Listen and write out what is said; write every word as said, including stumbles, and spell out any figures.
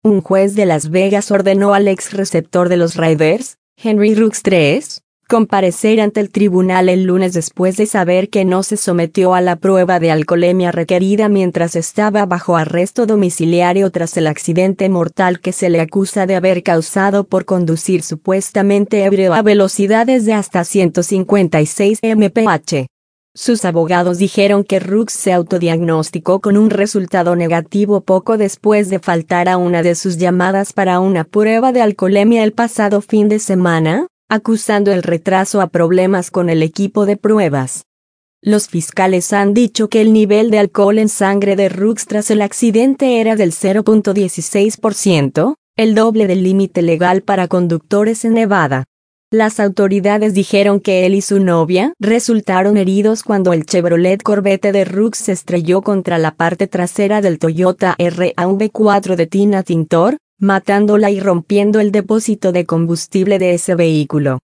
Un juez de Las Vegas ordenó al ex receptor de los Raiders, Henry Ruggs tercero, comparecer ante el tribunal el lunes después de saber que no se sometió a la prueba de alcoholemia requerida mientras estaba bajo arresto domiciliario tras el accidente mortal que se le acusa de haber causado por conducir supuestamente ebrio a velocidades de hasta ciento cincuenta y seis millas por hora. Sus abogados dijeron que Ruggs se autodiagnosticó con un resultado negativo poco después de faltar a una de sus llamadas para una prueba de alcoholemia el pasado fin de semana, acusando el retraso a problemas con el equipo de pruebas. Los fiscales han dicho que el nivel de alcohol en sangre de Ruggs tras el accidente era del cero punto dieciséis por ciento, el doble del límite legal para conductores en Nevada. Las autoridades dijeron que él y su novia resultaron heridos cuando el Chevrolet Corvette de Ruggs se estrelló contra la parte trasera del Toyota RAV cuatro de Tina Tintor, matándola y rompiendo el depósito de combustible de ese vehículo.